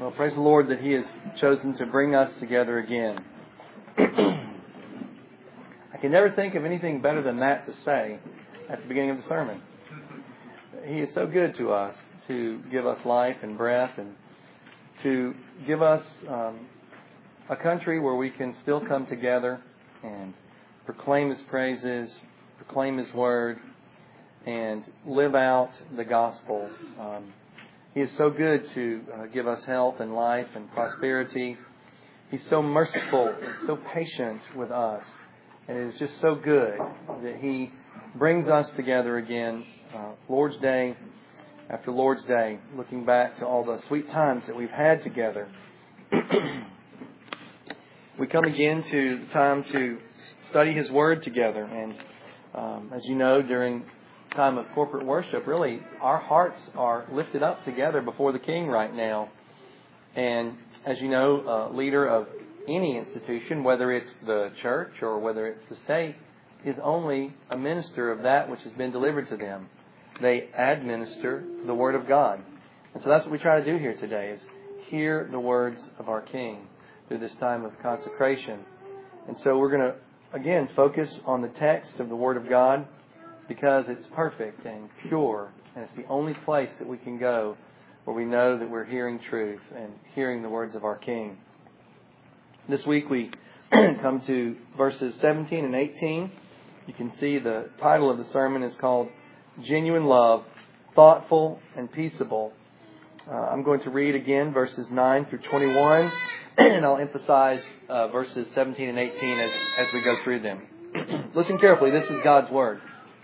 Well, praise the Lord that He has chosen to bring us together again. I can never think of anything better than that to say at the beginning of the sermon. He is so good to us to give us life and breath and to give us a country where we can still come together and proclaim His praises, proclaim His Word, and live out the gospel. He is so good to give us health and life and prosperity. He's so merciful and so patient with us. And it is just so good that He brings us together again, Lord's Day after Lord's Day, looking back to all the sweet times that we've had together. We come again to the time to study His Word together. And as you know, during time of corporate worship, really, our hearts are lifted up together before the King right now. And as you know, a leader of any institution, whether it's the church or whether it's the state, is only a minister of that which has been delivered to them. They administer the Word of God. And so that's what we try to do here today, is hear the words of our King through this time of consecration. And so we're going to, again, focus on the text of the Word of God, because it's perfect and pure, and it's the only place that we can go where we know that we're hearing truth and hearing the words of our King. This week we come to verses 17 and 18. You can see the title of the sermon is called Genuine Love, Thoughtful and Peaceable. I'm going to read again verses 9 through 21, and I'll emphasize verses 17 and 18 as we go through them. Listen carefully. This is God's Word.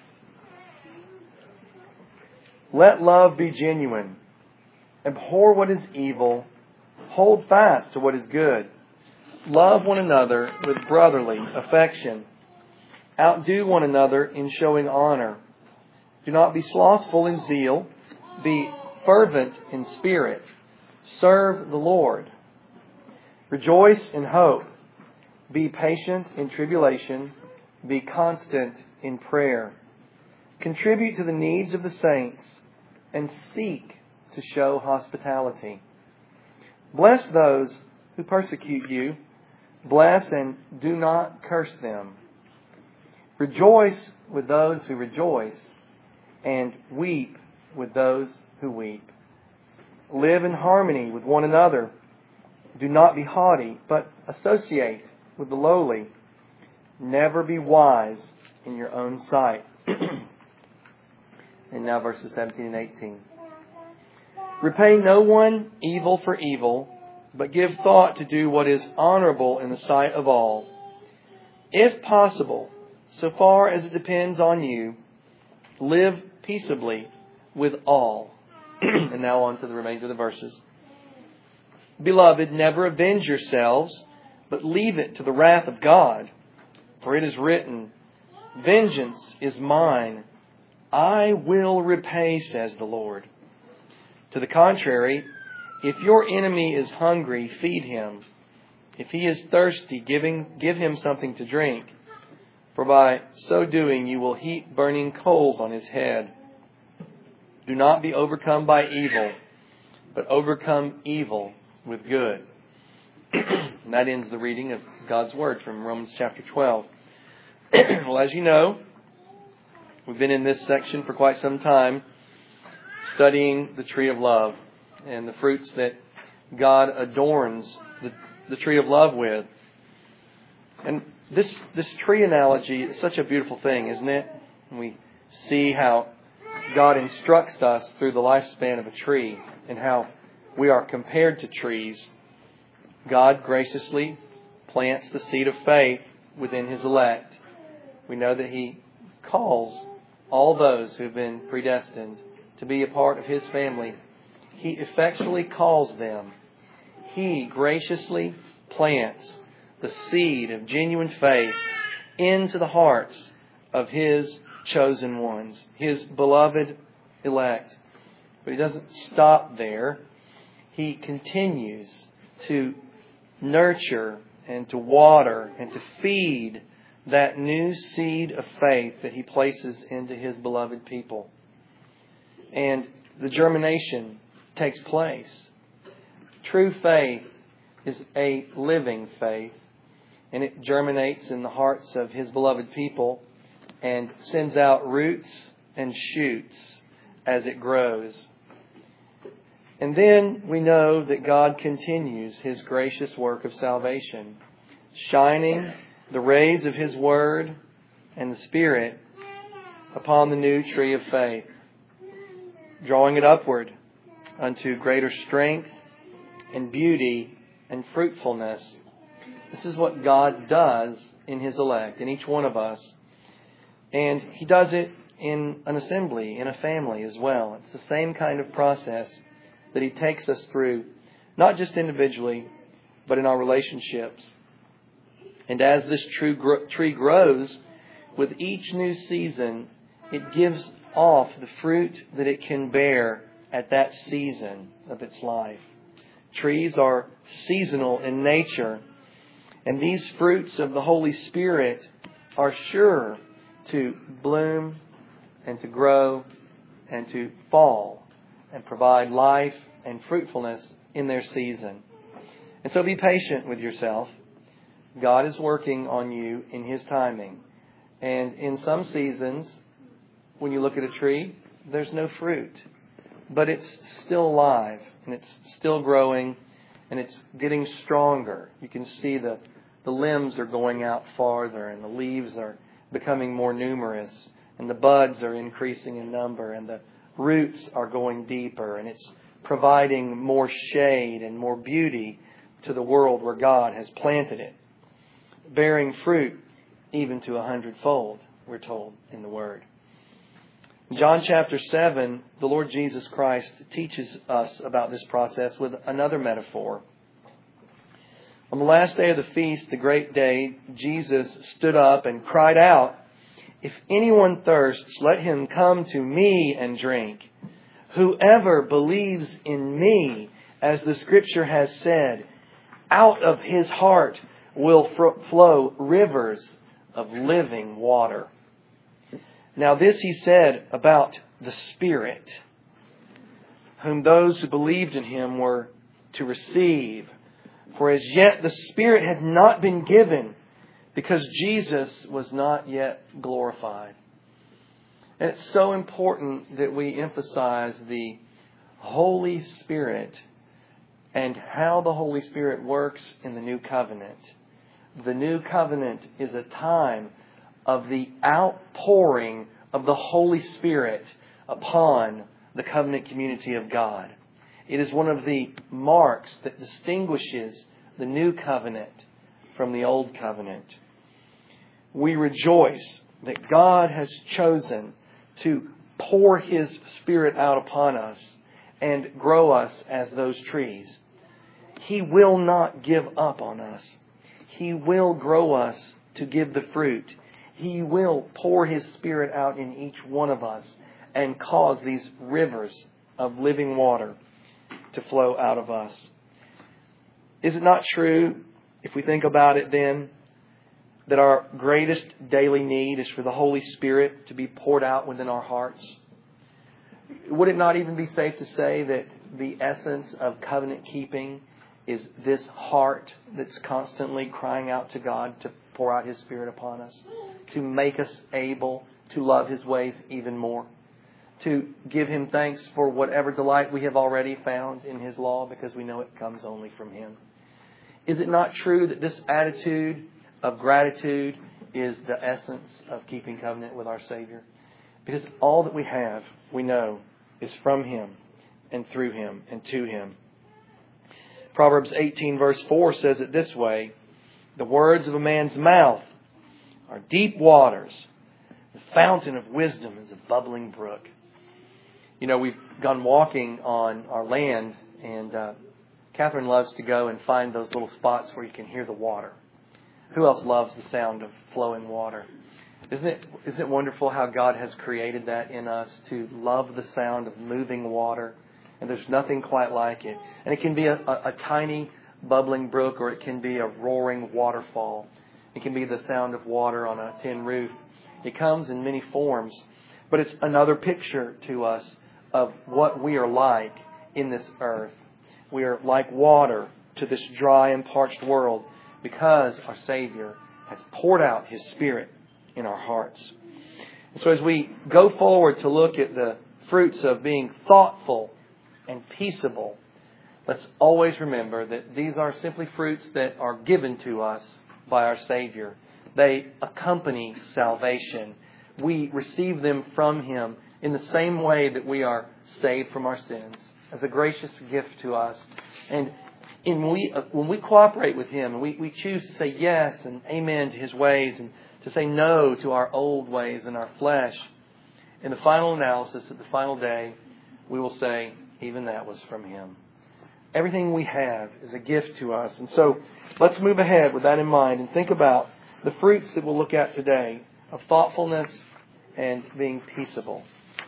Let love be genuine. Abhor what is evil. Hold fast to what is good. Love one another with brotherly affection. Outdo one another in showing honor. Do not be slothful in zeal. Be fervent in spirit. Serve the Lord. Rejoice in hope. Be patient in tribulation. Be constant in prayer. Contribute to the needs of the saints and seek to show hospitality. Bless those who persecute you. Bless and do not curse them. Rejoice with those who rejoice, and weep with those who weep. Live in harmony with one another. Do not be haughty, but associate with the lowly. Never be wise in your own sight. And now verses 17 and 18. Repay no one evil for evil, but give thought to do what is honorable in the sight of all. If possible, so far as it depends on you, live peaceably with all. And now on to the remainder of the verses. Beloved, never avenge yourselves, but leave it to the wrath of God. For it is written, Vengeance is mine. I will repay, says the Lord. To the contrary, if your enemy is hungry, feed him. If he is thirsty, give him something to drink. For by so doing, you will heap burning coals on his head. Do not be overcome by evil, but overcome evil with good. And that ends the reading of God's Word from Romans chapter 12. Well, as you know, we've been in this section for quite some time, studying the tree of love and the fruits that God adorns the tree of love with. And this tree analogy is such a beautiful thing, isn't it? And we see how God instructs us through the lifespan of a tree and how we are compared to trees. God graciously plants the seed of faith within His elect. We know that He calls all those who have been predestined to be a part of His family. He effectually calls them. He graciously plants the seed of genuine faith into the hearts of His chosen ones, His beloved elect. But He doesn't stop there. He continues to nurture and to water and to feed that new seed of faith that He places into His beloved people. And the germination takes place. True faith is a living faith, and it germinates in the hearts of His beloved people and sends out roots and shoots as it grows. And then we know that God continues His gracious work of salvation, shining the rays of His Word and the Spirit upon the new tree of faith, drawing it upward unto greater strength and beauty and fruitfulness. This is what God does in His elect, in each one of us. And He does it in an assembly, in a family as well. It's the same kind of process that He takes us through, not just individually, but in our relationships. And as this tree grows, with each new season, it gives off the fruit that it can bear at that season of its life. Trees are seasonal in nature, and these fruits of the Holy Spirit are sure to bloom and to grow and to fall and provide life and fruitfulness in their season. And so be patient with yourself. God is working on you in His timing. And in some seasons, when you look at a tree, there's no fruit. But it's still alive, and it's still growing, and it's getting stronger. You can see the limbs are going out farther, and the leaves are becoming more numerous, and the buds are increasing in number, and the roots are going deeper, and it's providing more shade and more beauty to the world where God has planted it, bearing fruit even to 100-fold, we're told in the Word. In John chapter 7, the Lord Jesus Christ teaches us about this process with another metaphor. On the last day of the feast, the great day, Jesus stood up and cried out, "If anyone thirsts, let him come to me and drink. Whoever believes in me, as the Scripture has said, out of his heart will flow rivers of living water." Now this He said about the Spirit, whom those who believed in Him were to receive. For as yet the Spirit had not been given, because Jesus was not yet glorified. And it's so important that we emphasize the Holy Spirit and how the Holy Spirit works in the New Covenant. The New Covenant is a time of the outpouring of the Holy Spirit upon the covenant community of God. It is one of the marks that distinguishes the New Covenant from the Old Covenant. We rejoice that God has chosen to pour His Spirit out upon us and grow us as those trees. He will not give up on us. He will grow us to give the fruit. He will pour His Spirit out in each one of us and cause these rivers of living water to flow out of us. Is it not true, if we think about it then, that our greatest daily need is for the Holy Spirit to be poured out within our hearts? Would it not even be safe to say that the essence of covenant keeping is this heart that's constantly crying out to God to pour out His Spirit upon us, to make us able to love His ways even more, to give Him thanks for whatever delight we have already found in His law, because we know it comes only from Him? Is it not true that this attitude of gratitude is the essence of keeping covenant with our Savior? Because all that we have, we know, is from Him and through Him and to Him. Proverbs 18 verse 4 says it this way: "The words of a man's mouth are deep waters. The fountain of wisdom is a bubbling brook." You know, we've gone walking on our land, and Catherine loves to go and find those little spots where you can hear the water. Who else loves the sound of flowing water? Isn't it wonderful how God has created that in us, to love the sound of moving water? And there's nothing quite like it. And it can be a tiny bubbling brook, or it can be a roaring waterfall. It can be the sound of water on a tin roof. It comes in many forms. But it's another picture to us of what we are like in this earth. We are like water to this dry and parched world because our Savior has poured out His Spirit in our hearts. And so as we go forward to look at the fruits of being thoughtful and peaceable, let's always remember that these are simply fruits that are given to us by our Savior. They accompany salvation. We receive them from Him in the same way that we are saved from our sins, as a gracious gift to us. And when we cooperate with Him and we choose to say yes and amen to His ways and to say no to our old ways and our flesh, in the final analysis, at the final day, we will say, even that was from Him. Everything we have is a gift to us. And so let's move ahead with that in mind and think about the fruits that we'll look at today of thoughtfulness and being peaceable.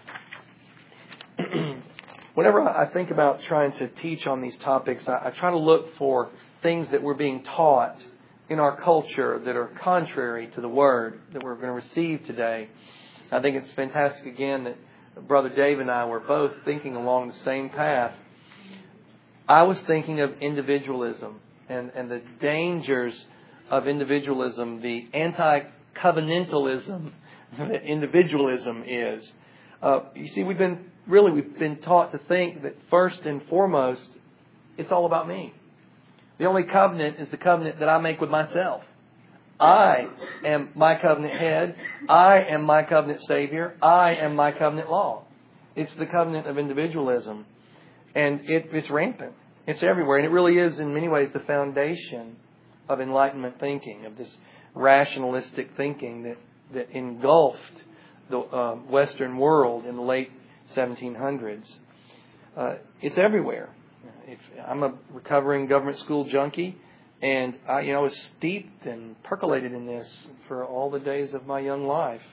Whenever I think about trying to teach on these topics, I try to look for things that we're being taught in our culture that are contrary to the Word that we're going to receive today. I think it's fantastic again that Brother Dave and I were both thinking along the same path. I was thinking of individualism and the dangers of individualism, the anti-covenantalism that individualism is. You see, we've been taught to think that first and foremost, it's all about me. The only covenant is the covenant that I make with myself. I am my covenant head. I am my covenant Savior. I am my covenant law. It's the covenant of individualism. And it's rampant. It's everywhere. And it really is, in many ways, the foundation of Enlightenment thinking, of this rationalistic thinking that engulfed the Western world in the late 1700s. It's everywhere. I'm a recovering government school junkie, and I was steeped and percolated in this for all the days of my young life.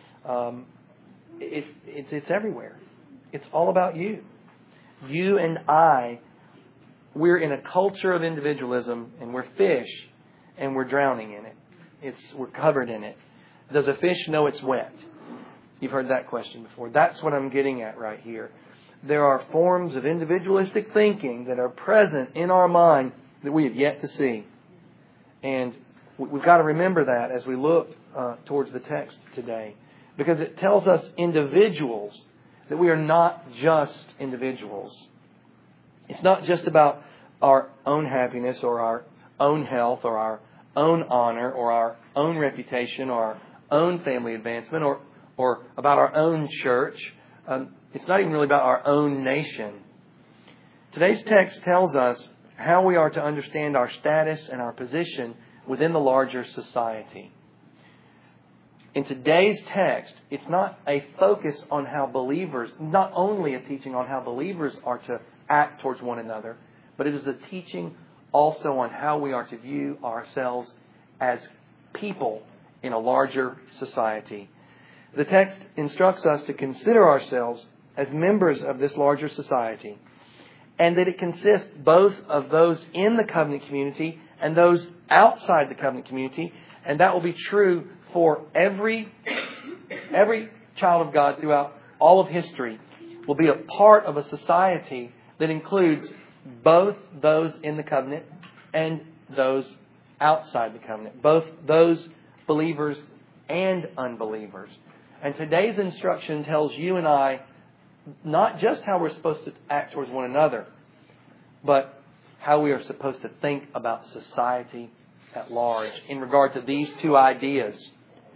It's everywhere. It's all about you. You and I, we're in a culture of individualism, and we're fish, and we're drowning in it. We're covered in it. Does a fish know it's wet? You've heard that question before. That's what I'm getting at right here. There are forms of individualistic thinking that are present in our mind that we have yet to see. And we've got to remember that as we look towards the text today. Because it tells us individuals that we are not just individuals. It's not just about our own happiness or our own health or our own honor or our own reputation or our own family advancement or about our own church. It's not even really about our own nation. Today's text tells us how we are to understand our status and our position within the larger society. In today's text, it's not a focus on how believers, not only a teaching on how believers are to act towards one another, but it is a teaching also on how we are to view ourselves as people in a larger society. The text instructs us to consider ourselves as members of this larger society, and that it consists both of those in the covenant community and those outside the covenant community, and that will be true for every child of God throughout all of history will be a part of a society that includes both those in the covenant and those outside the covenant, both those believers and unbelievers. And today's instruction tells you and I not just how we're supposed to act towards one another, but how we are supposed to think about society at large in regard to these two ideas.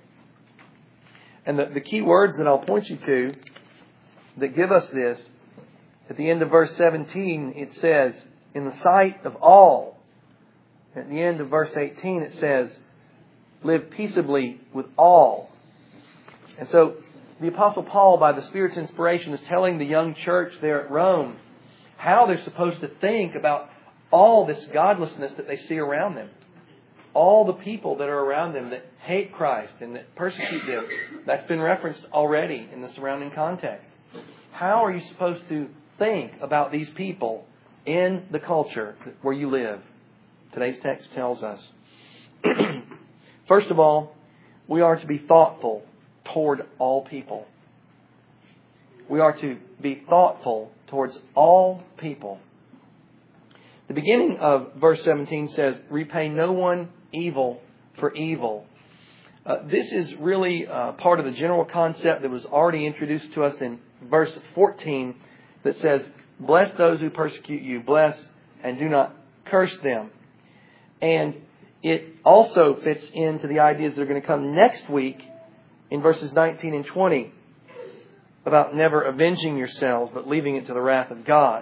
And the key words that I'll point you to that give us this, at the end of verse 17, it says, in the sight of all. At the end of verse 18, it says, live peaceably with all. And so the Apostle Paul, by the Spirit's inspiration, is telling the young church there at Rome how they're supposed to think about all this godlessness that they see around them. All the people that are around them that hate Christ and that persecute them. That's been referenced already in the surrounding context. How are you supposed to think about these people in the culture where you live? Today's text tells us. First of all, we are to be thoughtful toward all people. We are to be thoughtful towards all people. The beginning of verse 17 says, repay no one evil for evil. This is really part of the general concept that was already introduced to us in verse 14 that says, bless those who persecute you, bless and do not curse them. And it also fits into the ideas that are going to come next week in verses 19 and 20 about never avenging yourselves but leaving it to the wrath of God.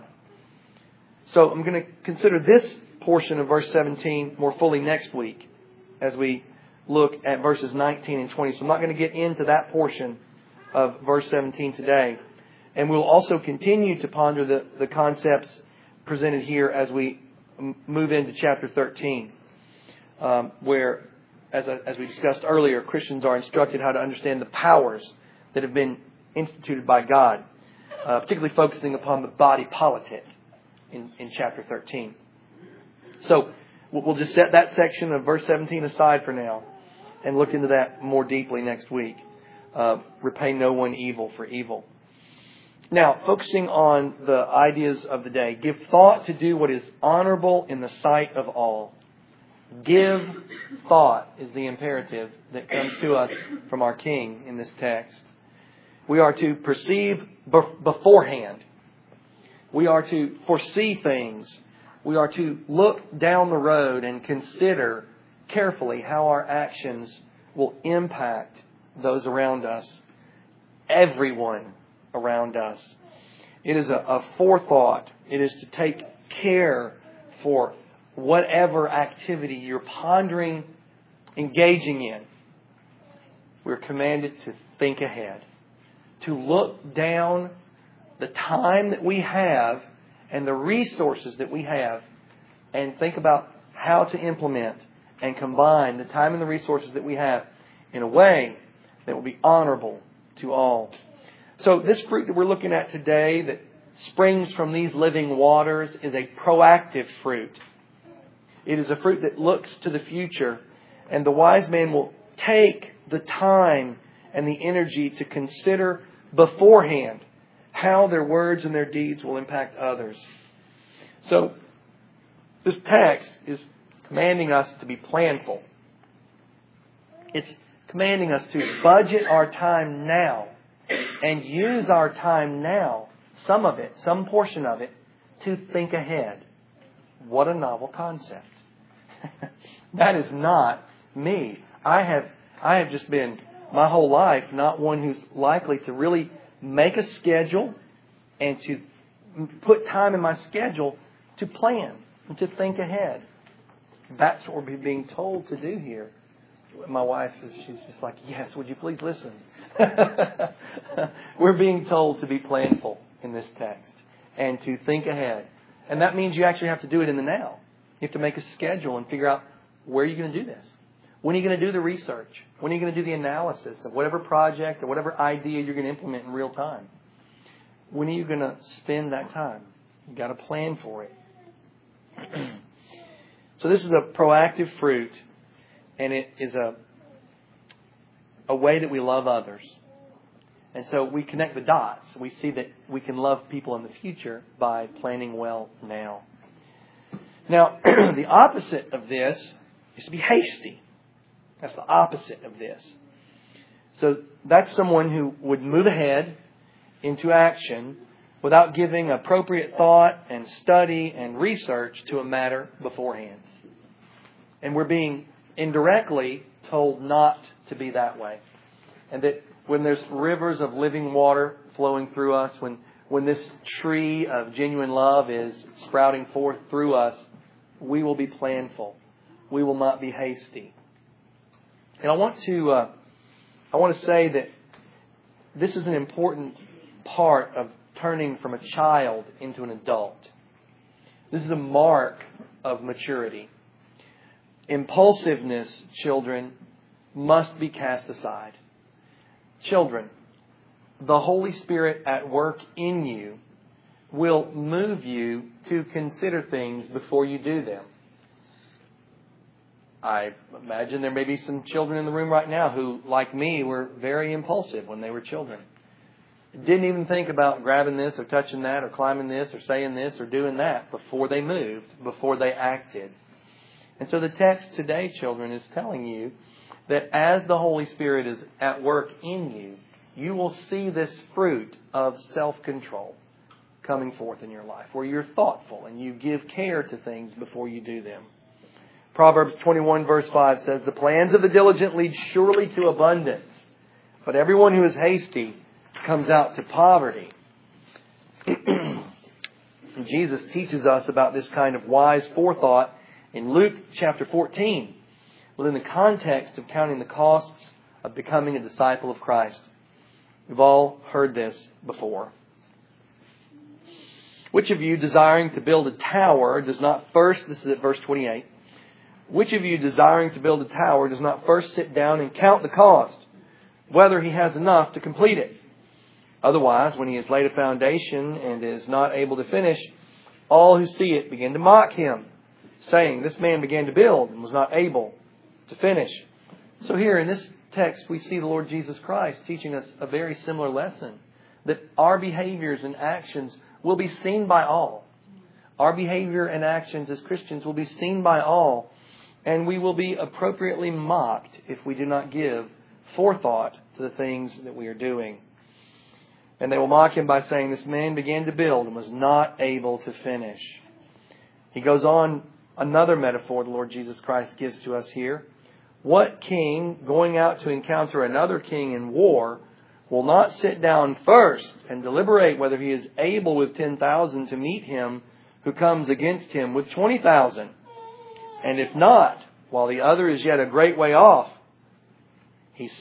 So I'm going to consider this portion of verse 17 more fully next week as we look at verses 19 and 20. So I'm not going to get into that portion of verse 17 today. And we'll also continue to ponder the concepts presented here as we move into chapter 13, where, as we discussed earlier, Christians are instructed how to understand the powers that have been instituted by God, particularly focusing upon the body politic in chapter 13. So we'll just set that section of verse 17 aside for now and look into that more deeply next week. Repay no one evil for evil. Now, focusing on the ideas of the day, give thought to do what is honorable in the sight of all. Give thought is the imperative that comes to us from our King in this text. We are to perceive beforehand. We are to foresee things. We are to look down the road and consider carefully how our actions will impact those around us, everyone around us. It is a forethought. It is to take care for whatever activity you're pondering, engaging in. We're commanded to think ahead, to look down the time that we have and the resources that we have and think about how to implement and combine the time and the resources that we have in a way that will be honorable to all. So this fruit that we're looking at today that springs from these living waters is a proactive fruit. It is a fruit that looks to the future, and the wise man will take the time and the energy to consider beforehand how their words and their deeds will impact others. So this text is commanding us to be planful. It's commanding us to budget our time now and use our time now, some of it, some portion of it, to think ahead. What a novel concept. That is not me. I have just been my whole life not one who's likely to really make a schedule and to put time in my schedule to plan and to think ahead. That's what we're being told to do here. My wife, she's just like, yes, would you please listen? We're being told to be planful in this text and to think ahead. And that means you actually have to do it in the now. You have to make a schedule and figure out where you're going to do this. When are you going to do the research? When are you going to do the analysis of whatever project or whatever idea you're going to implement in real time? When are you going to spend that time? You've got to plan for it. So this is a proactive fruit, and it is a way that we love others. And so we connect the dots. We see that we can love people in the future by planning well now. Now, the opposite of this is to be hasty. That's the opposite of this. So that's someone who would move ahead into action without giving appropriate thought and study and research to a matter beforehand. And we're being indirectly told not to be that way. And that when there's rivers of living water flowing through us, when this tree of genuine love is sprouting forth through us, we will be planful. We will not be hasty. And I want to say that this is an important part of turning from a child into an adult. This is a mark of maturity. Impulsiveness, children, must be cast aside. Children, the Holy Spirit at work in you will move you to consider things before you do them. I imagine there may be some children in the room right now who, like me, were very impulsive when they were children. didn't even think about grabbing this or touching that or climbing this or saying this or doing that before they moved, before they acted. And so the text today, children, is telling you that as the Holy Spirit is at work in you, you will see this fruit of self-control coming forth in your life, where you're thoughtful and you give care to things before you do them. Proverbs 21 verse 5 says, "The plans of the diligent lead surely to abundance, but everyone who is hasty comes out to poverty." Jesus teaches us about this kind of wise forethought in Luke chapter 14, within the context of counting the costs of becoming a disciple of Christ. We've all heard this before. Which of you desiring to build a tower does not first, this is at verse 28, which of you desiring to build a tower does not first sit down and count the cost, whether he has enough to complete it? Otherwise, when he has laid a foundation and is not able to finish, all who see it begin to mock him, saying, "This man began to build and was not able to finish." So here in this text, we see the Lord Jesus Christ teaching us a very similar lesson, that our behaviors and actions will be seen by all. Our behavior and actions as Christians will be seen by all, and we will be appropriately mocked if we do not give forethought to the things that we are doing. And they will mock him by saying, "This man began to build and was not able to finish." He goes on, another metaphor the Lord Jesus Christ gives to us here. What king going out to encounter another king in war will not sit down first and deliberate whether he is able with 10,000 to meet him who comes against him with 20,000? And if not, while the other is yet a great way off, he's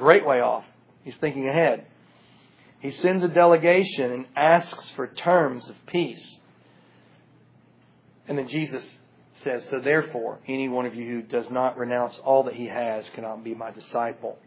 thinking ahead. He sends a delegation and asks for terms of peace. And then Jesus says, "So therefore, any one of you who does not renounce all that he has cannot be my disciple."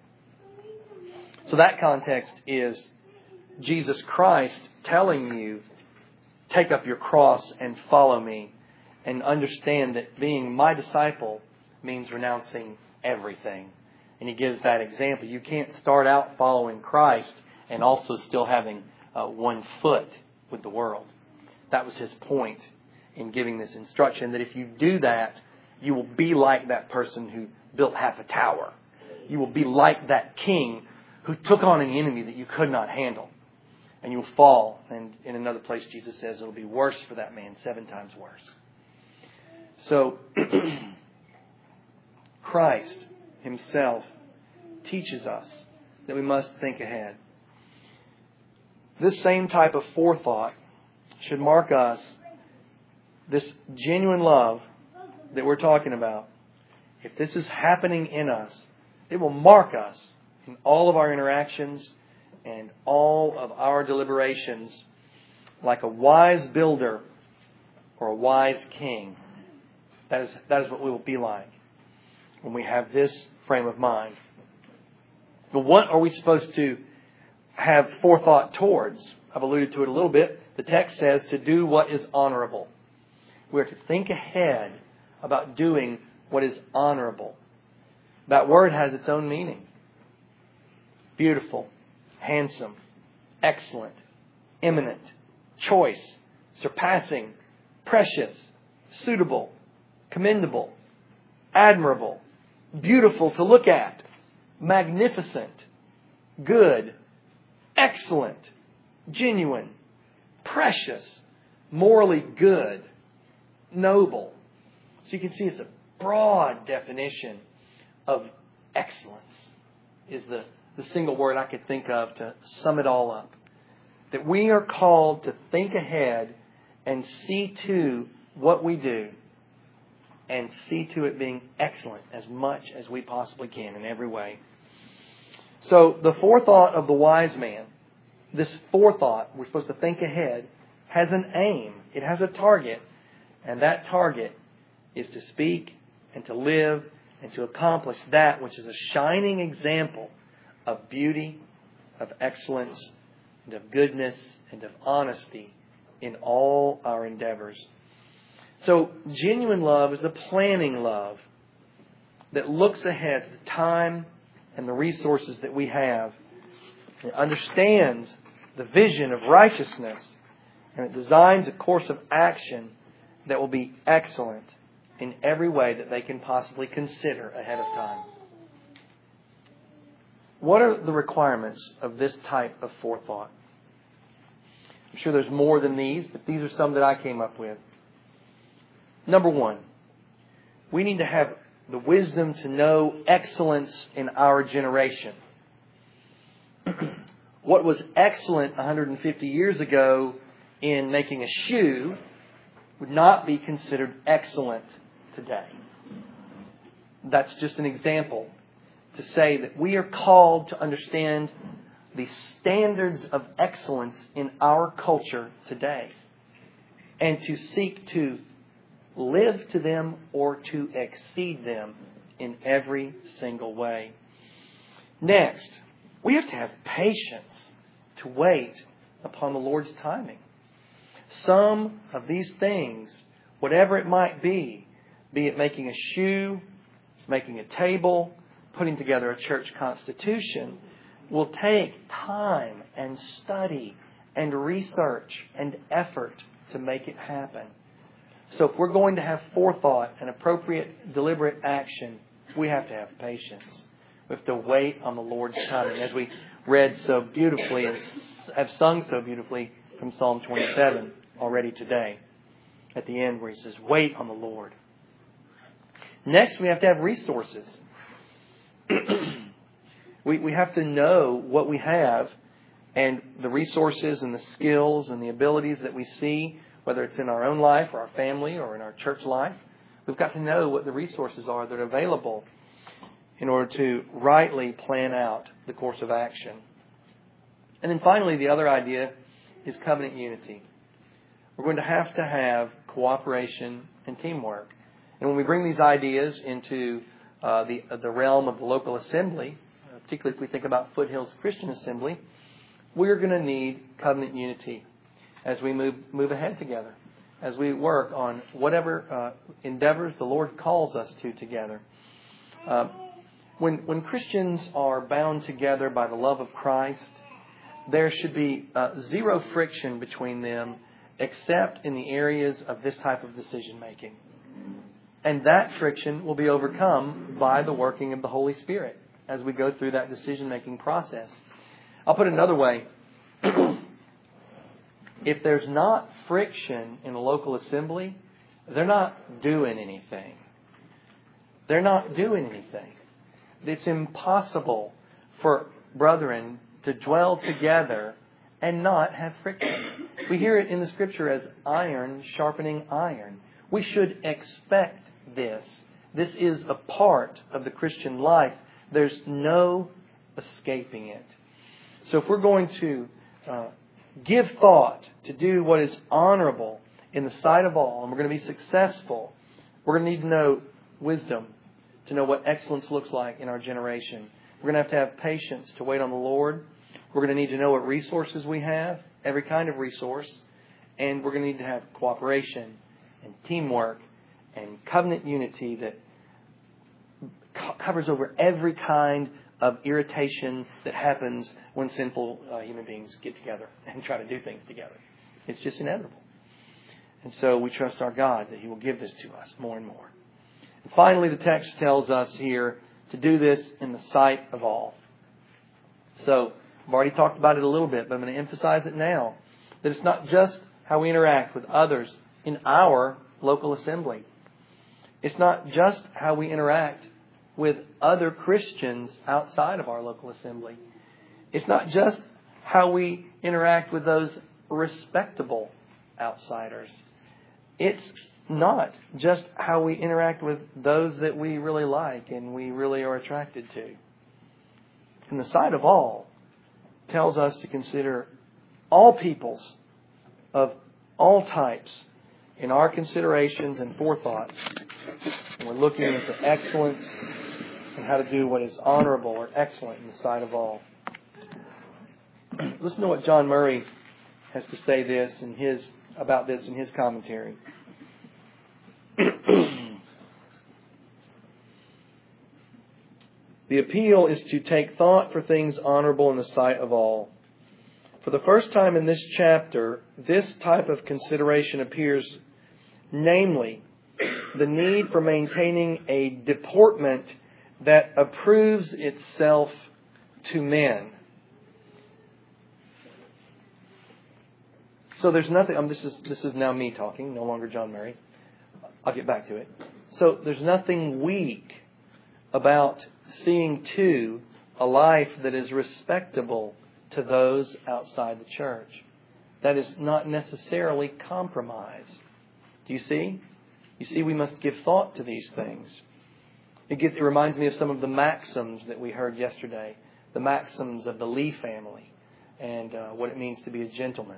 So that context is Jesus Christ telling you, take up your cross and follow me, and understand that being my disciple means renouncing everything. And he gives that example. You can't start out following Christ and also still having one foot with the world. That was his point in giving this instruction, that if you do that, you will be like that person who built half a tower. You will be like that king who took on an enemy that you could not handle. And you'll fall. And in another place, Jesus says it'll be worse for that man, 7 times worse. So, Christ himself teaches us that we must think ahead. This same type of forethought should mark us. This genuine love that we're talking about, if this is happening in us, it will mark us in all of our interactions and all of our deliberations like a wise builder or a wise king. That is what we will be like when we have this frame of mind. But what are we supposed to have forethought towards? I've alluded to it a little bit. The text says to do what is honorable. We're to think ahead about doing what is honorable. That word has its own meaning. Beautiful, handsome, excellent, eminent, choice, surpassing, precious, suitable, commendable, admirable, beautiful to look at, magnificent, good, excellent, genuine, precious, morally good, noble. So you can see it's a broad definition of excellence is the single word I could think of to sum it all up. That we are called to think ahead and see to what we do and see to it being excellent as much as we possibly can in every way. So the forethought of the wise man, this forethought, we're supposed to think ahead, has an aim. It has a target. And that target is to speak and to live and to accomplish that which is a shining example of beauty, of excellence, and of goodness, and of honesty in all our endeavors. So genuine love is a planning love that looks ahead to the time and the resources that we have. It understands the vision of righteousness, and it designs a course of action that will be excellent in every way that they can possibly consider ahead of time. What are the requirements of this type of forethought? I'm sure there's more than these, but these are some that I came up with. Number one, we need to have the wisdom to know excellence in our generation. What was excellent 150 years ago in making a shoe would not be considered excellent today. That's just an example to say that we are called to understand the standards of excellence in our culture today and to seek to live to them or to exceed them in every single way. Next, we have to have patience to wait upon the Lord's timing. Some of these things, whatever it might be it making a shoe, making a table, putting together a church constitution, will take time and study and research and effort to make it happen. So if we're going to have forethought and appropriate, deliberate action, we have to have patience. We have to wait on the Lord's timing, as we read so beautifully and have sung so beautifully from Psalm 27 already today, at the end where he says, wait on the Lord. Next, we have to have resources. We have to know what we have and the resources and the skills and the abilities that we see, whether it's in our own life or our family or in our church life. We've got to know what the resources are that are available in order to rightly plan out the course of action. And then finally, the other idea is covenant unity. We're going to have cooperation and teamwork. And when we bring these ideas into the realm of the local assembly, particularly if we think about Foothills Christian Assembly, we're going to need covenant unity as we move ahead together, as we work on whatever endeavors the Lord calls us to together. When Christians are bound together by the love of Christ, there should be zero friction between them except in the areas of this type of decision making. And that friction will be overcome by the working of the Holy Spirit as we go through that decision making process. I'll put it another way. If there's not friction in a local assembly, they're not doing anything. They're not doing anything. It's impossible for brethren to dwell together and not have friction. We hear it in the Scripture as iron sharpening iron. We should expect this. This is a part of the Christian life. There's no escaping it. So if we're going to give thought to do what is honorable in the sight of all, and we're going to be successful, we're going to need to know wisdom to know what excellence looks like in our generation. We're going to have patience to wait on the Lord. We're going to need to know what resources we have, every kind of resource. And we're going to need to have cooperation and teamwork and covenant unity that covers over every kind of irritation that happens when sinful human beings get together and try to do things together. It's just inevitable. And so we trust our God that He will give this to us more and more. And finally, the text tells us here to do this in the sight of all. So I've already talked about it a little bit, but I'm going to emphasize it now. That it's not just how we interact with others in our local assembly. It's not just how we interact with other Christians outside of our local assembly. It's not just how we interact with those respectable outsiders. It's not just how we interact with those that we really like and we really are attracted to. In the sight of all, tells us to consider all peoples of all types in our considerations and forethought. And we're looking into excellence and how to do what is honorable or excellent in the sight of all. Listen to what John Murray has to say about this in his commentary. The appeal is to take thought for things honorable in the sight of all. For the first time in this chapter, this type of consideration appears, namely, the need for maintaining a deportment that approves itself to men. So there's nothing, this is now me talking, no longer John Murray. I'll get back to it. So there's nothing weak about seeing to a life that is respectable to those outside the church. That is not necessarily compromise. Do you see? You see, we must give thought to these things. It reminds me of some of the maxims that we heard yesterday. The maxims of the Lee family and what it means to be a gentleman.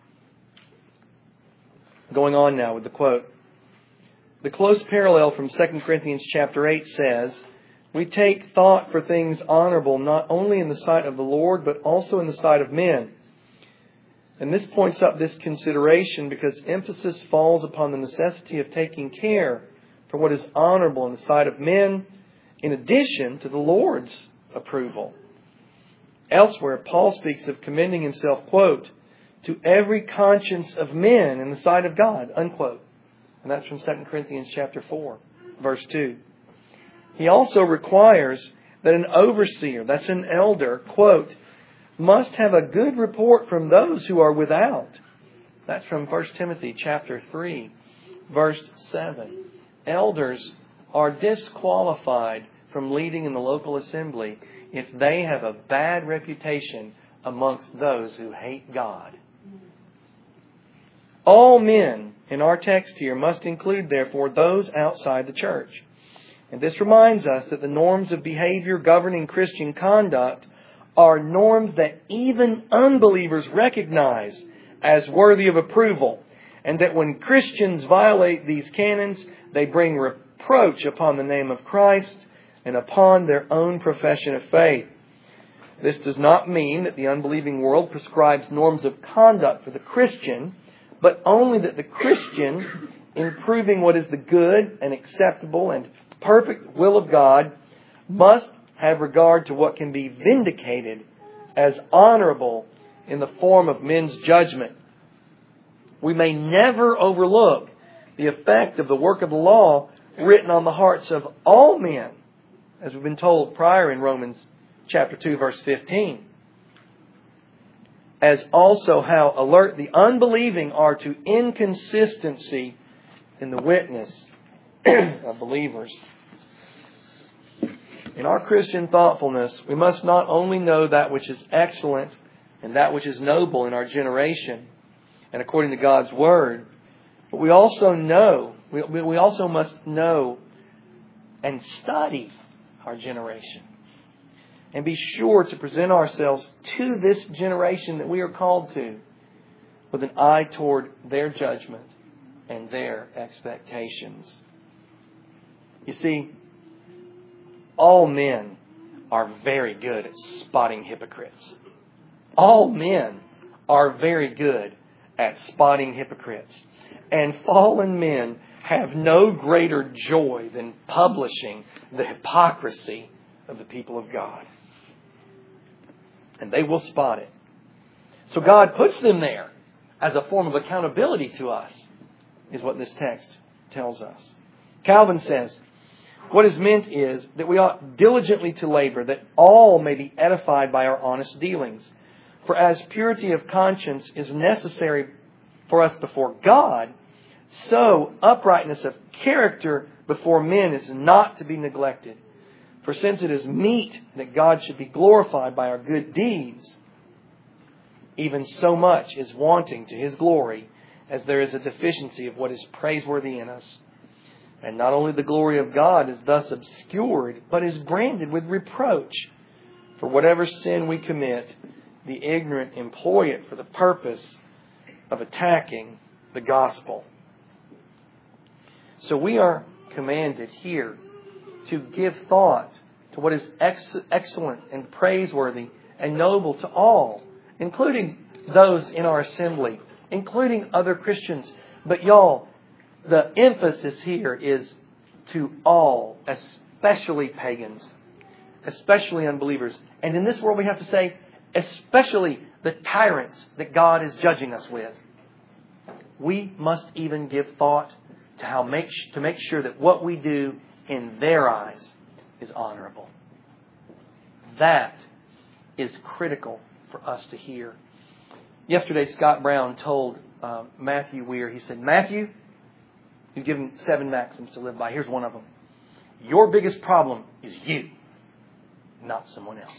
Going on now with the quote. The close parallel from 2 Corinthians chapter 8 says, we take thought for things honorable not only in the sight of the Lord, but also in the sight of men. And this points up this consideration because emphasis falls upon the necessity of taking care for what is honorable in the sight of men, in addition to the Lord's approval. Elsewhere, Paul speaks of commending himself, quote, to every conscience of men in the sight of God, unquote. And that's from 2 Corinthians chapter 4, verse 2. He also requires that an overseer, that's an elder, quote, must have a good report from those who are without. That's from 1 Timothy chapter 3, verse 7. Elders are disqualified from leading in the local assembly if they have a bad reputation amongst those who hate God. All men in our text here must include, therefore, those outside the church. And this reminds us that the norms of behavior governing Christian conduct are norms that even unbelievers recognize as worthy of approval. And that when Christians violate these canons, they bring reproach upon the name of Christ and upon their own profession of faith. This does not mean that the unbelieving world prescribes norms of conduct for the Christian, but only that the Christian, in proving what is the good and acceptable and perfect will of God, must have regard to what can be vindicated as honorable in the form of men's judgment. We may never overlook the effect of the work of the law written on the hearts of all men, as we've been told prior in Romans chapter 2, verse 15. As also how alert the unbelieving are to inconsistency in the witness of believers. In our Christian thoughtfulness, we must not only know that which is excellent and that which is noble in our generation and according to God's Word, but we also must know and study our generation and be sure to present ourselves to this generation that we are called to with an eye toward their judgment and their expectations. You see, all men are very good at spotting hypocrites. All men are very good at spotting hypocrites. And fallen men have no greater joy than publishing the hypocrisy of the people of God. And they will spot it. So God puts them there as a form of accountability to us, is what this text tells us. Calvin says, what is meant is that we ought diligently to labor that all may be edified by our honest dealings. For as purity of conscience is necessary for us before God, so uprightness of character before men is not to be neglected. For since it is meet that God should be glorified by our good deeds, even so much is wanting to His glory as there is a deficiency of what is praiseworthy in us. And not only the glory of God is thus obscured, but is branded with reproach. For whatever sin we commit, the ignorant employ it for the purpose of attacking the gospel. So we are commanded here to give thought to what is excellent and praiseworthy and noble to all, including those in our assembly, including other Christians. But y'all, the emphasis here is to all, especially pagans, especially unbelievers. And in this world we have to say, especially the tyrants that God is judging us with, we must even give thought to make sure that what we do in their eyes is honorable. That is critical for us to hear. Yesterday, Scott Brown told Matthew Weir, he said, Matthew, he's given 7 maxims to live by. Here's one of them. Your biggest problem is you, not someone else.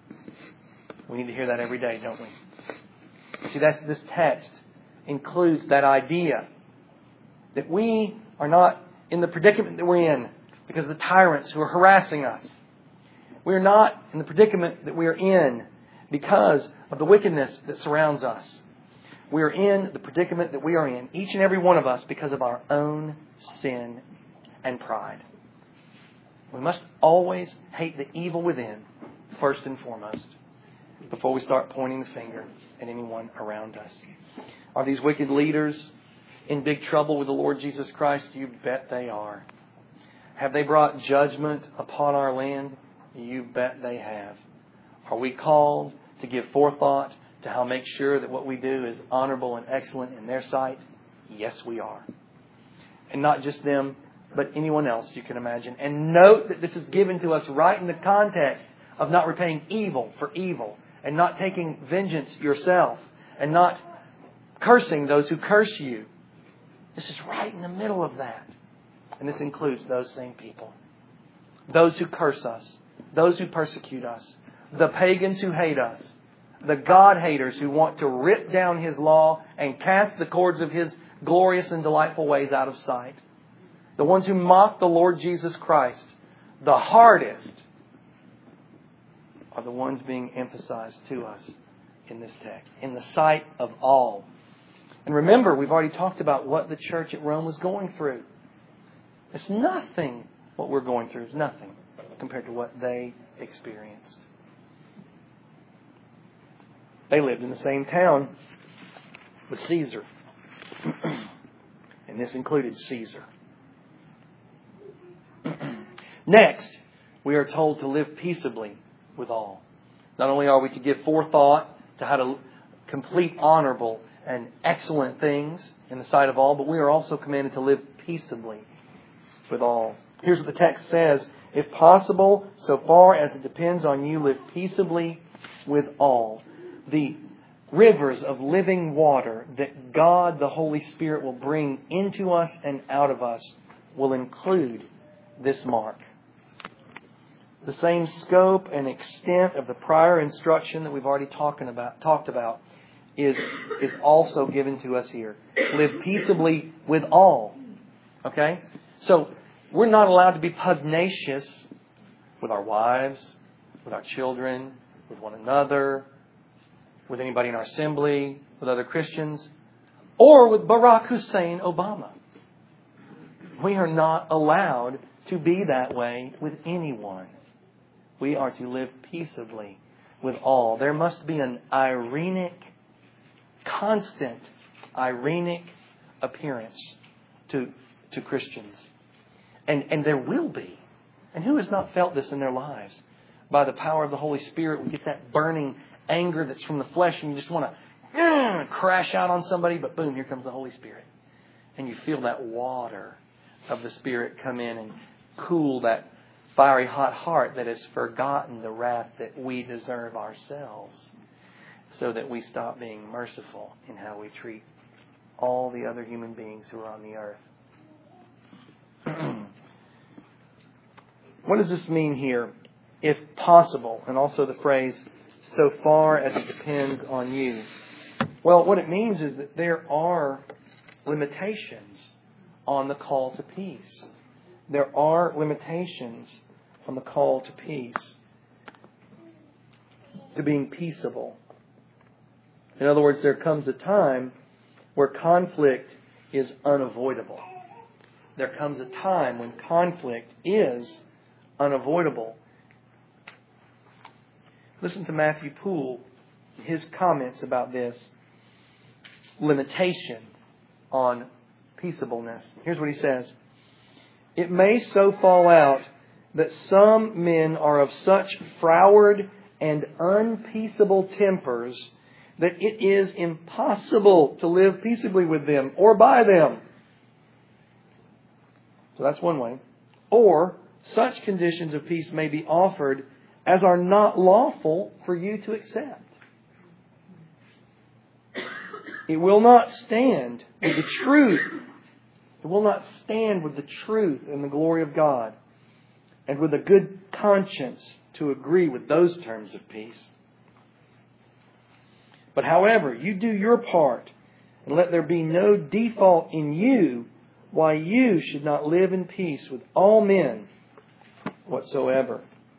We need to hear that every day, don't we? See, this text includes that idea that we are not in the predicament that we're in because of the tyrants who are harassing us. We are not in the predicament that we are in because of the wickedness that surrounds us. We are in the predicament that we are in, each and every one of us, because of our own sin and pride. We must always hate the evil within, first and foremost, before we start pointing the finger at anyone around us. Are these wicked leaders in big trouble with the Lord Jesus Christ? You bet they are. Have they brought judgment upon our land? You bet they have. Are we called to give forethought to how make sure that what we do is honorable and excellent in their sight? Yes, we are. And not just them, but anyone else you can imagine. And note that this is given to us right in the context of not repaying evil for evil, and not taking vengeance yourself, and not cursing those who curse you. This is right in the middle of that. And this includes those same people. Those who curse us, those who persecute us, the pagans who hate us, the God-haters who want to rip down His law and cast the cords of His glorious and delightful ways out of sight. The ones who mock the Lord Jesus Christ, the hardest, are the ones being emphasized to us in this text, in the sight of all. And remember, we've already talked about what the church at Rome was going through. It's nothing. What we're going through is nothing compared to what they experienced. They lived in the same town with Caesar. And this included Caesar. Next, we are told to live peaceably with all. Not only are we to give forethought to how to complete honorable and excellent things in the sight of all, but we are also commanded to live peaceably with all. Here's what the text says. If possible, so far as it depends on you, live peaceably with all. The rivers of living water that God, the Holy Spirit, will bring into us and out of us will include this mark. The same scope and extent of the prior instruction that we've already talked about is also given to us here. Live peaceably with all. Okay? So, we're not allowed to be pugnacious with our wives, with our children, with one another, with anybody in our assembly, with other Christians, or with Barack Hussein Obama. We are not allowed to be that way with anyone. We are to live peaceably with all. There must be an constant irenic appearance to Christians. And there will be. And who has not felt this in their lives? By the power of the Holy Spirit, we get that burning anger that's from the flesh, and you just want to crash out on somebody, but boom, here comes the Holy Spirit. And you feel that water of the Spirit come in and cool that fiery hot heart that has forgotten the wrath that we deserve ourselves, so that we stop being merciful in how we treat all the other human beings who are on the earth. What does this mean here? If possible, and also the phrase, so far as it depends on you. Well, what it means is that there are limitations on the call to peace. There are limitations on the call to peace, to being peaceable. In other words, there comes a time where conflict is unavoidable. There comes a time when conflict is unavoidable. Listen to Matthew Poole, his comments about this limitation on peaceableness. Here's what he says. It may so fall out that some men are of such froward and unpeaceable tempers that it is impossible to live peaceably with them or by them. So that's one way. Or such conditions of peace may be offered as are not lawful for you to accept. It will not stand with the truth. It will not stand with the truth and the glory of God and with a good conscience to agree with those terms of peace. But however, you do your part and let there be no default in you why you should not live in peace with all men whatsoever.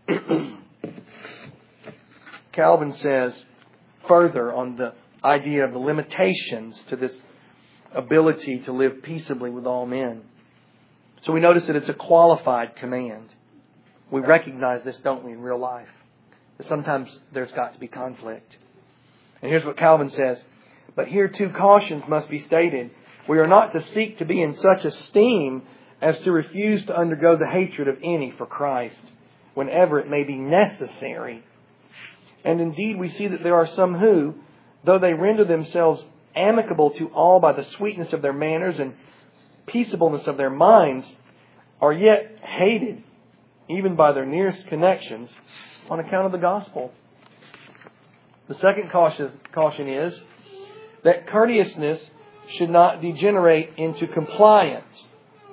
Calvin says further on the idea of the limitations to this ability to live peaceably with all men. So we notice that it's a qualified command. We recognize this, don't we, in real life? That sometimes there's got to be conflict. And here's what Calvin says. But here 2 cautions must be stated. We are not to seek to be in such esteem as to refuse to undergo the hatred of any for Christ, whenever it may be necessary. And indeed we see that there are some who, though they render themselves amicable to all by the sweetness of their manners and peaceableness of their minds, are yet hated even by their nearest connections on account of the gospel. The second caution is that courteousness should not degenerate into compliance,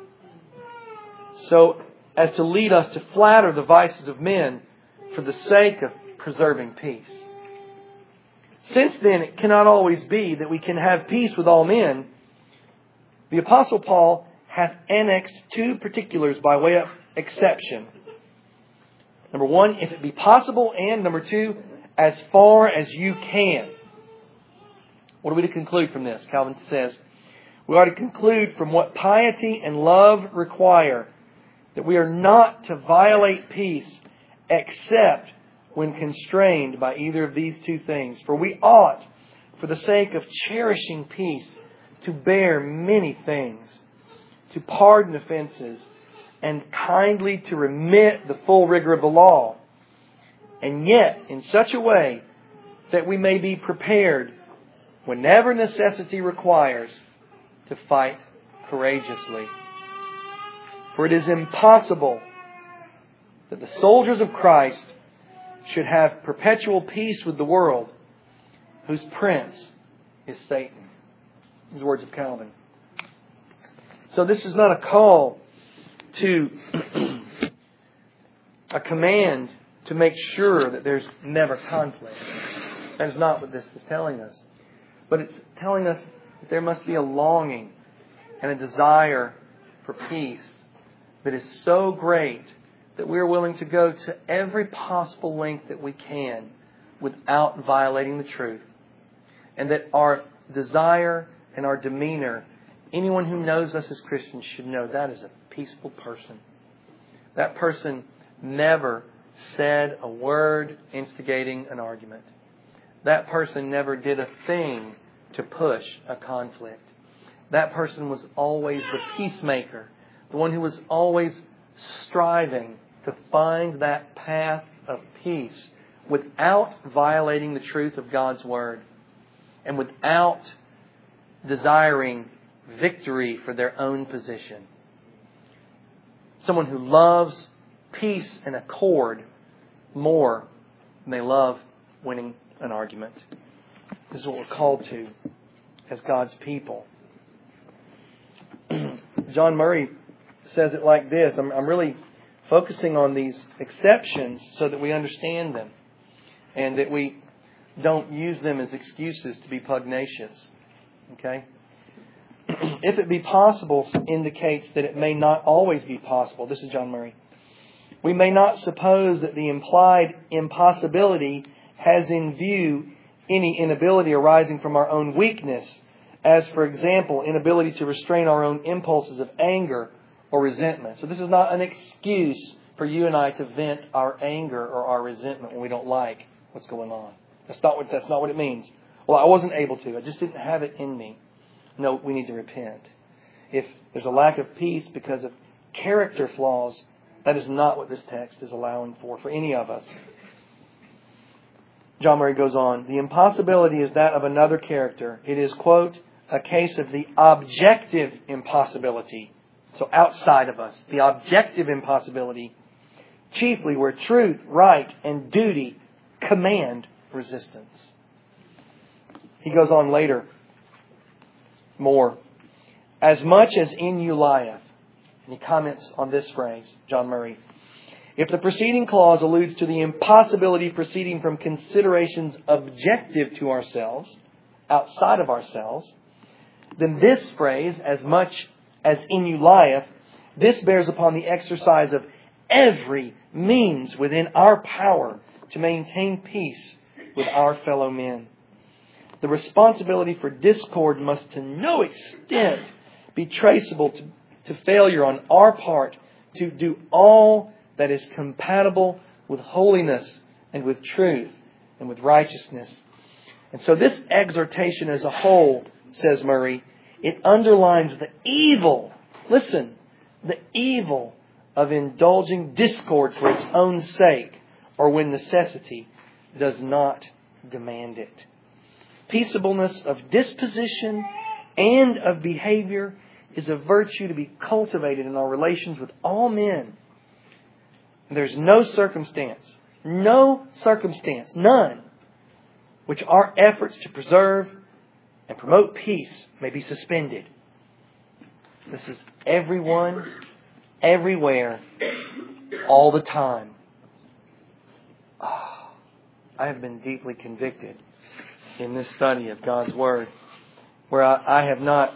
so as to lead us to flatter the vices of men for the sake of preserving peace. Since then it cannot always be that we can have peace with all men, the Apostle Paul hath annexed 2 particulars by way of exception. Number 1, if it be possible, and number 2, as far as you can. What are we to conclude from this? Calvin says, we are to conclude from what piety and love require that we are not to violate peace except when constrained by either of these 2 things. For we ought, for the sake of cherishing peace, to bear many things, to pardon offenses, and kindly to remit the full rigor of the law, and yet in such a way that we may be prepared, whenever necessity requires, to fight courageously. For it is impossible that the soldiers of Christ should have perpetual peace with the world, whose prince is Satan. These words of Calvin. So this is not a call to a command to make sure that there's never conflict. That is not what this is telling us. But it's telling us that there must be a longing and a desire for peace that is so great that we're willing to go to every possible length that we can without violating the truth. And that our desire and our demeanor, anyone who knows us as Christians should know that is a peaceful person. That person never said a word instigating an argument. That person never did a thing to push a conflict. That person was always the peacemaker, the one who was always striving to find that path of peace without violating the truth of God's Word and without desiring victory for their own position. Someone who loves peace and accord more than they love winning an argument. This is what we're called to as God's people. John Murray says it like this. I'm really focusing on these exceptions so that we understand them and that we don't use them as excuses to be pugnacious. Okay? If it be possible indicates that it may not always be possible. This is John Murray. We may not suppose that the implied impossibility has in view any inability arising from our own weakness, as, for example, inability to restrain our own impulses of anger or resentment. So this is not an excuse for you and I to vent our anger or our resentment when we don't like what's going on. That's not what it means. Well, I wasn't able to. I just didn't have it in me. No, we need to repent. If there's a lack of peace because of character flaws, that is not what this text is allowing for any of us. John Murray goes on, the impossibility is that of another character. It is, quote, a case of the objective impossibility. So outside of us, the objective impossibility, chiefly where truth, right, and duty command resistance. He goes on later, more. As much as in you lieth, and he comments on this phrase, John Murray, if the preceding clause alludes to the impossibility proceeding from considerations objective to ourselves, outside of ourselves, then this phrase, as much as in you lieth, this bears upon the exercise of every means within our power to maintain peace with our fellow men. The responsibility for discord must to no extent be traceable to failure on our part to do all that is compatible with holiness and with truth and with righteousness. And so this exhortation as a whole, says Murray, it underlines the evil, listen, the evil of indulging discord for its own sake or when necessity does not demand it. Peaceableness of disposition and of behavior is a virtue to be cultivated in our relations with all men. There's no circumstance, none, which our efforts to preserve and promote peace may be suspended. This is everyone, everywhere, all the time. I have been deeply convicted in this study of God's Word, where I have not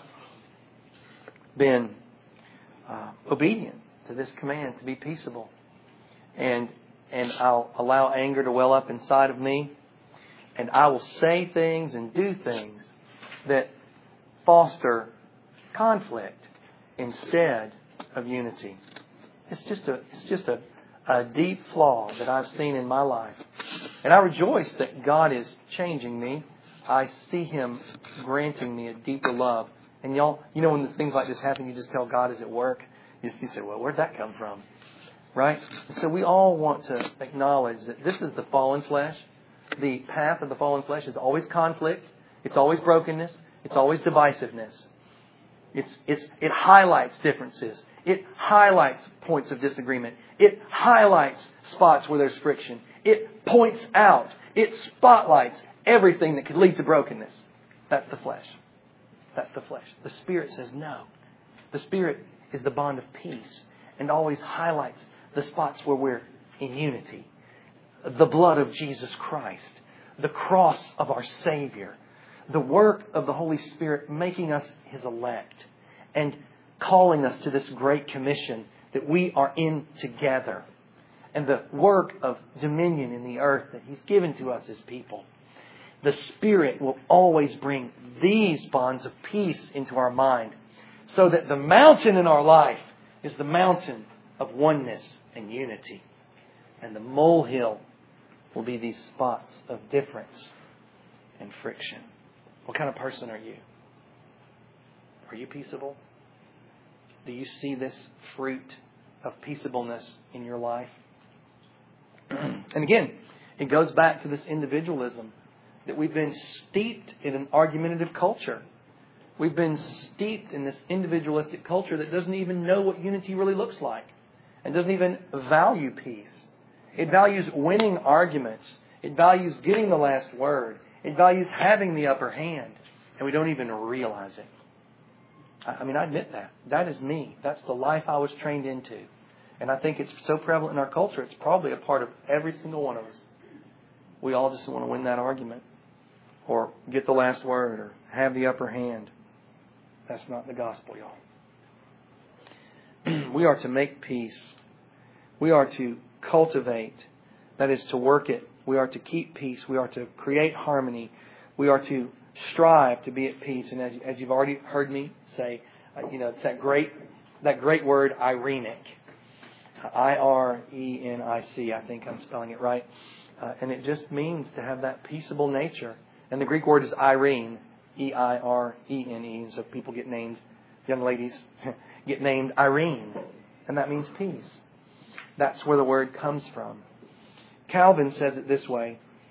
been obedient to this command to be peaceable. And I'll allow anger to well up inside of me. And I will say things and do things that foster conflict instead of unity. It's just a deep flaw that I've seen in my life. And I rejoice that God is changing me. I see Him granting me a deeper love. And y'all, you know when things like this happen, you just tell God is at work. You say, well, where'd that come from? Right? So we all want to acknowledge that this is the fallen flesh. The path of the fallen flesh is always conflict. It's always brokenness. It's always divisiveness. It highlights differences. It highlights points of disagreement. It highlights spots where there's friction. It points out. It spotlights everything that could lead to brokenness. That's the flesh. That's the flesh. The Spirit says no. The Spirit is the bond of peace and always highlights the spots where we're in unity. The blood of Jesus Christ. The cross of our Savior. The work of the Holy Spirit making us His elect. And calling us to this great commission that we are in together. And the work of dominion in the earth that He's given to us as people. The Spirit will always bring these bonds of peace into our mind. So that the mountain in our life is the mountain of oneness and unity. And the molehill will be these spots of difference and friction. What kind of person are you? Are you peaceable? Do you see this fruit of peaceableness in your life? And again, it goes back to this individualism that we've been steeped in an argumentative culture. We've been steeped in this individualistic culture that doesn't even know what unity really looks like and doesn't even value peace. It values winning arguments. It values getting the last word. It values having the upper hand. And we don't even realize it. I admit that. That is me. That's the life I was trained into. And I think it's so prevalent in our culture, it's probably a part of every single one of us. We all just want to win that argument. Or get the last word. Or have the upper hand. That's not the gospel, y'all. We are to make peace. We are to cultivate. That is to work it. We are to keep peace. We are to create harmony. We are to strive to be at peace. And as you've already heard me say, it's that great word, irenic. I-R-E-N-I-C. I think I'm spelling it right. And it just means to have that peaceable nature. And the Greek word is Irene. E-I-R-E-N-E. So people get named, young ladies get named Irene. And that means peace. That's where the word comes from. Calvin says it this way.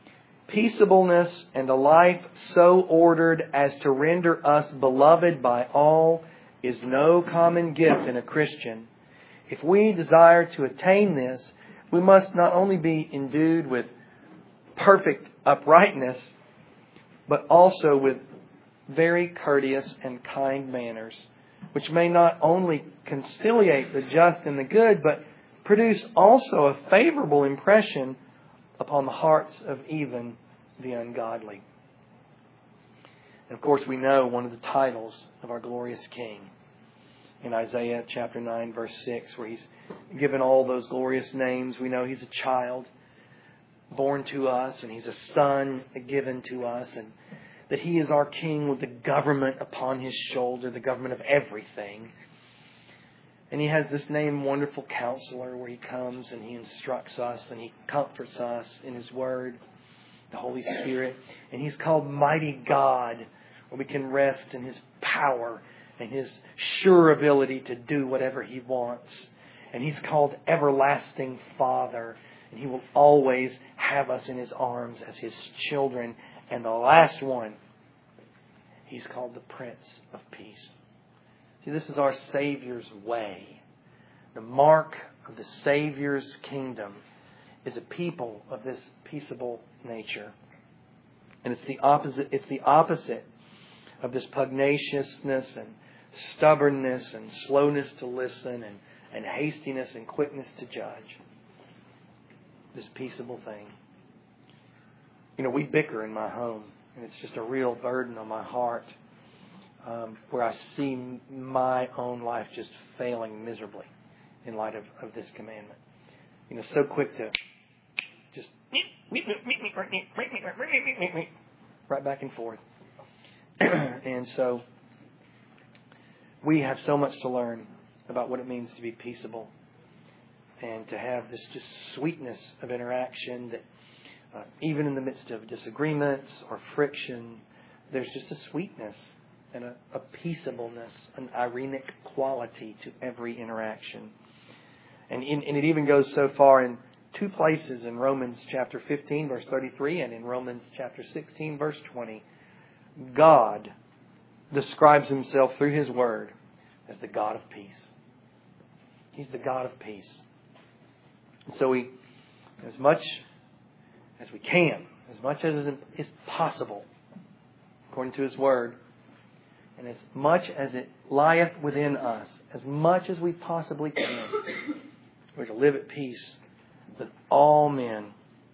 Peaceableness and a life so ordered as to render us beloved by all is no common gift in a Christian. If we desire to attain this, we must not only be endued with perfect uprightness, but also with very courteous and kind manners, which may not only conciliate the just and the good, but produce also a favorable impression upon the hearts of even the ungodly. And of course, we know one of the titles of our glorious King in Isaiah chapter 9, verse 6, where He's given all those glorious names. We know He's a child born to us, and He's a son given to us, and that He is our King with the government upon His shoulder, the government of everything. And He has this name, Wonderful Counselor, where He comes and He instructs us and He comforts us in His Word, the Holy Spirit. And He's called Mighty God, where we can rest in His power and His sure ability to do whatever He wants. And He's called Everlasting Father, and He will always have us in His arms as His children. And the last one, He's called the Prince of Peace. See, this is our Savior's way. The mark of the Savior's kingdom is a people of this peaceable nature. And it's the opposite of this pugnaciousness and stubbornness and slowness to listen and hastiness and quickness to judge. This peaceable thing. You know, we bicker in my home, and it's just a real burden on my heart. Where I see my own life just failing miserably in light of this commandment. You know, so quick to just right back and forth. And so we have so much to learn about what it means to be peaceable and to have this just sweetness of interaction that even in the midst of disagreements or friction, there's just a sweetness and a peaceableness, an irenic quality to every interaction. And it even goes so far in two places, in Romans chapter 15, verse 33, and in Romans chapter 16, verse 20. God describes Himself through His Word as the God of peace. He's the God of peace. And so we, as much as we can, as much as is possible, according to His Word, and as much as it lieth within us, as much as we possibly can, we're to live at peace with all men.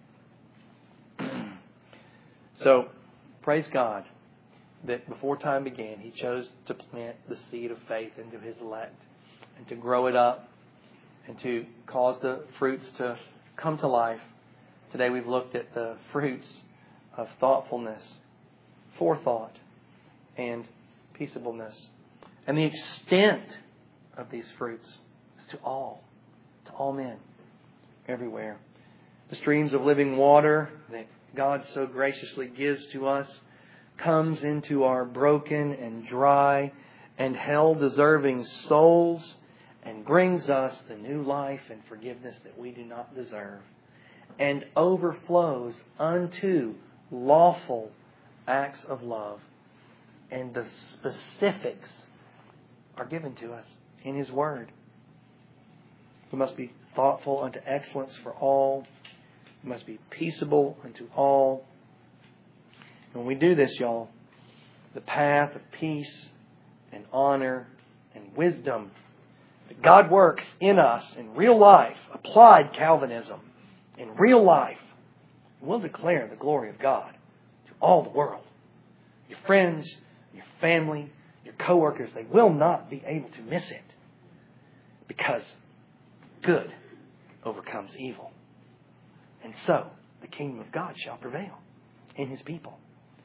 So, praise God that before time began, He chose to plant the seed of faith into His elect and to grow it up and to cause the fruits to come to life. Today we've looked at the fruits of thoughtfulness, forethought, and peaceableness. And the extent of these fruits is to all men, everywhere. The streams of living water that God so graciously gives to us comes into our broken and dry and hell-deserving souls and brings us the new life and forgiveness that we do not deserve, and overflows unto lawful acts of love. And the specifics are given to us in His Word. We must be thoughtful unto excellence for all. We must be peaceable unto all. And when we do this, y'all, the path of peace and honor and wisdom that God works in us in real life, applied Calvinism, in real life, will declare the glory of God to all the world. Your friends, your family, your coworkers, they will not be able to miss it, because good overcomes evil. And so the kingdom of God shall prevail in His people,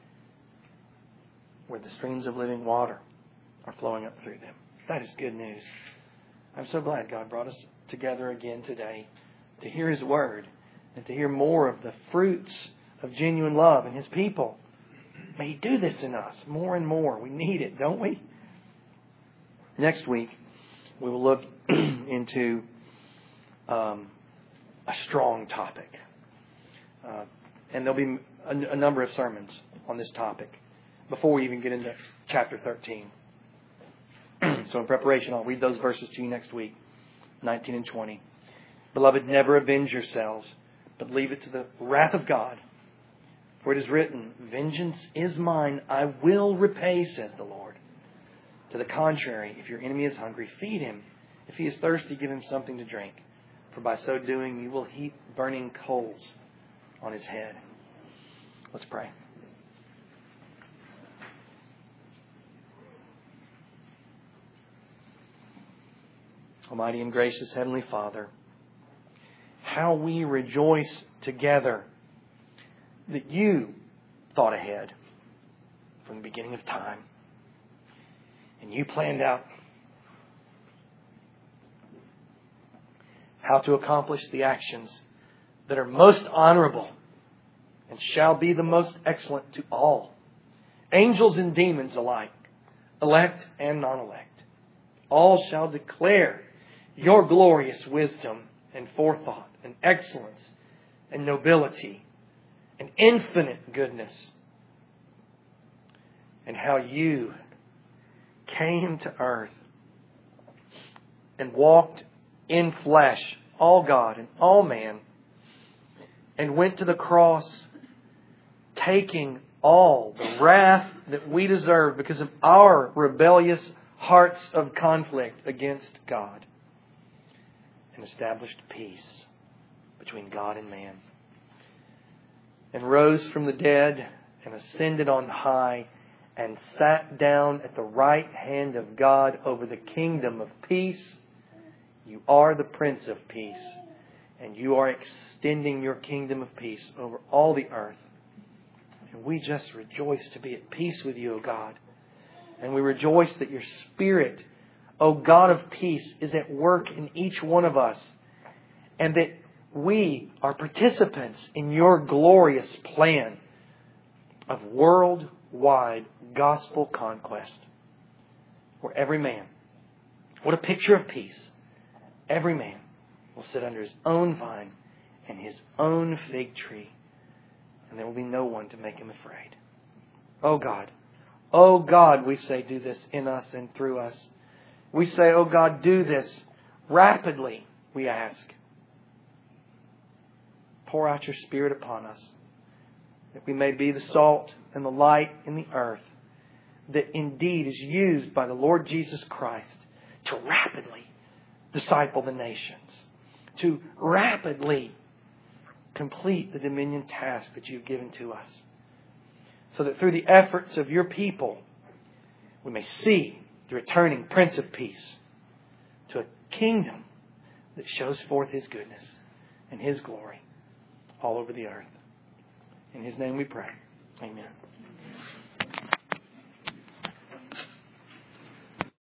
where the streams of living water are flowing up through them. That is good news. I'm so glad God brought us together again today to hear His Word and to hear more of the fruits of genuine love in His people. May He do this in us more and more. We need it, don't we? Next week, we will look into a strong topic. And there'll be a number of sermons on this topic before we even get into chapter 13. So in preparation, I'll read those verses to you next week, 19 and 20. Beloved, never avenge yourselves, but leave it to the wrath of God. For it is written, vengeance is mine, I will repay, says the Lord. To the contrary, if your enemy is hungry, feed him. If he is thirsty, give him something to drink. For by so doing, you will heap burning coals on his head. Let's pray. Almighty and gracious Heavenly Father, how we rejoice together that you thought ahead from the beginning of time. And you planned out how to accomplish the actions that are most honorable and shall be the most excellent to all, angels and demons alike, elect and non-elect. All shall declare your glorious wisdom and forethought and excellence and nobility and infinite goodness, and how you came to earth and walked in flesh, all God and all man, and went to the cross, taking all the wrath that we deserve because of our rebellious hearts of conflict against God, and established peace between God and man, and rose from the dead and ascended on high and sat down at the right hand of God over the kingdom of peace. You are the Prince of Peace, and you are extending your kingdom of peace over all the earth. And we just rejoice to be at peace with you, O God. And we rejoice that your Spirit, O God of peace, is at work in each one of us, and that we are participants in your glorious plan of worldwide gospel conquest, where every man, what a picture of peace, every man will sit under his own vine and his own fig tree, and there will be no one to make him afraid. Oh God, we say, do this in us and through us. We say, oh God, do this rapidly, we ask. Pour out your Spirit upon us, that we may be the salt and the light in the earth, that indeed is used by the Lord Jesus Christ to rapidly disciple the nations, to rapidly complete the dominion task that you've given to us, so that through the efforts of your people, we may see the returning Prince of Peace to a kingdom that shows forth His goodness and His glory all over the earth. In His name we pray. Amen.